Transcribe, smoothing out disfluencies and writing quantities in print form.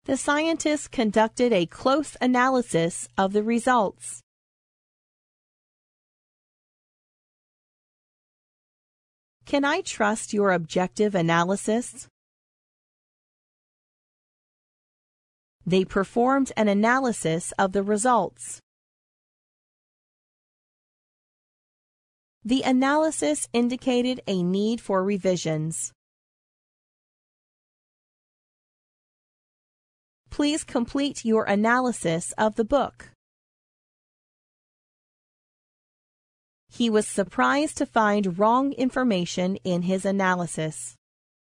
The scientists conducted a close analysis of the results. Can I trust your objective analysis? They performed an analysis of the results. The analysis indicated a need for revisions. Please complete your analysis of the book. He was surprised to find wrong information in his analysis.